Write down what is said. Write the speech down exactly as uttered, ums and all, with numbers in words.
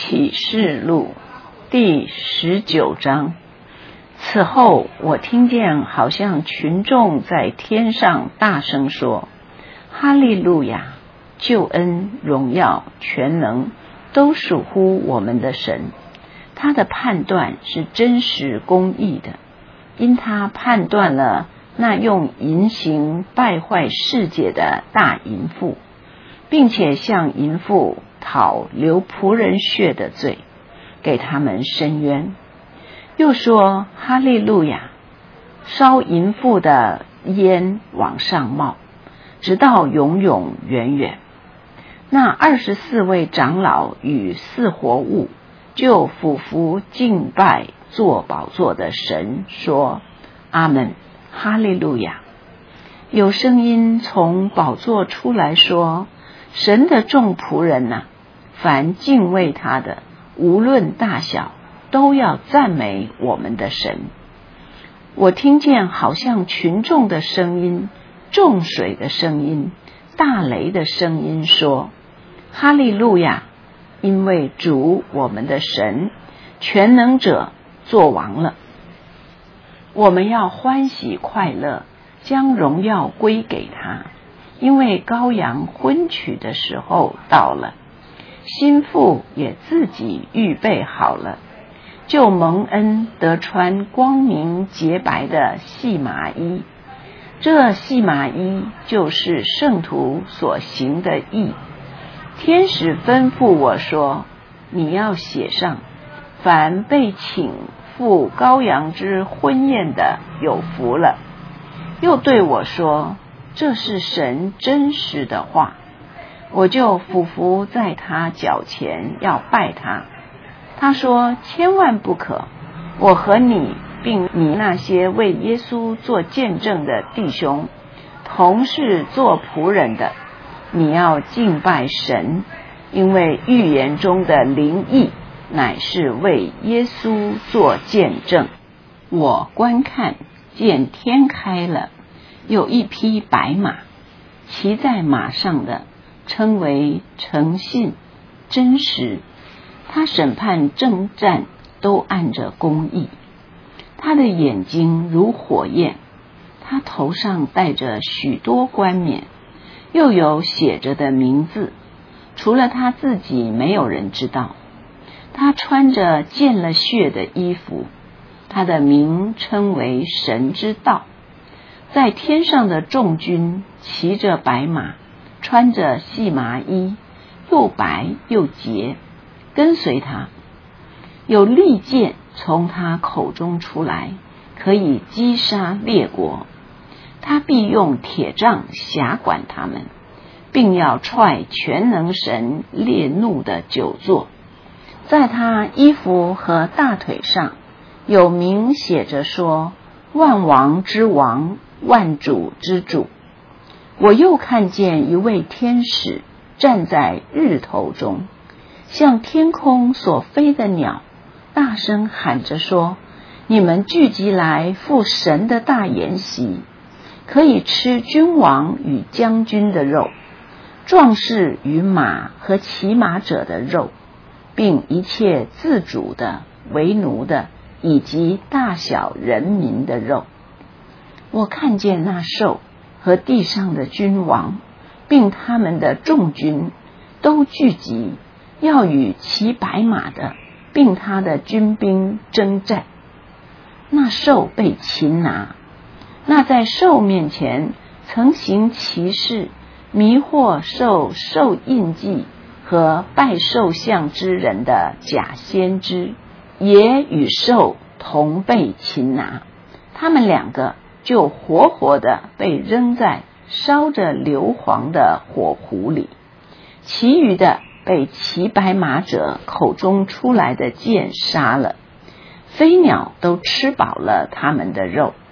启示录第十九章。此后我听见好像群众在天上大声说：哈利路亚！救恩、荣耀、全能都属乎我们的神。他的判断是真实公义的，因他判断了那用淫行败坏世界的大淫妇，并且向淫妇讨流仆人血的罪，给他们伸冤。又说：哈利路亚！烧淫妇的烟往上冒，直到永永远远。那二十四位长老与四活物就俯伏敬拜坐宝座的神，说：阿们，哈利路亚！有声音从宝座出来说：神的众仆人啊，凡敬畏他的，无论大小，都要赞美我们的神。我听见好像群众的声音、众水的声音、大雷的声音，说：哈利路亚！因为主我们的神全能者作王了。我们要欢喜快乐，将荣耀归给他，因为羔羊婚娶的时候到了，新妇也自己预备好了，就蒙恩得穿光明洁白的细麻衣。这细麻衣就是圣徒所行的义。天使吩咐我说：你要写上，凡被请赴羔羊之婚宴的有福了。又对我说：这是神真实的话。我就俯伏在他脚前要拜他。他说：千万不可，我和你并你那些为耶稣做见证的弟兄，同是做仆人的，你要敬拜神，因为预言中的灵意乃是为耶稣做见证。我观看，见天开了，有一匹白马，骑在马上的称为诚信、真实。他审判征战都按着公义。他的眼睛如火焰，他头上戴着许多冠冕，又有写着的名字，除了他自己没有人知道。他穿着见了血的衣服，他的名称为神之道。在天上的众军骑着白马，穿着细麻衣，又白又洁，跟随他。有利剑从他口中出来，可以击杀列国。他必用铁杖辖管他们，并要踹全能神烈怒的酒座。在他衣服和大腿上有名写着说：万王之王，万主之主。我又看见一位天使站在日头中，像天空所飞的鸟，大声喊着说：你们聚集来赴神的大筵席，可以吃君王与将军的肉，壮士与马和骑马者的肉，并一切自主的、为奴的，以及大小人民的肉。我看见那兽和地上的君王，并他们的众军，都聚集，要与骑白马的，并他的军兵征战。那兽被擒拿，那在兽面前曾行奇事，迷惑受兽印记和拜兽像之人的假先知，也与兽同被擒拿。他们两个就活活的被扔在烧着硫磺的火湖里，其余的被骑白马者口中出来的剑杀了。飞鸟都吃饱了他们的肉，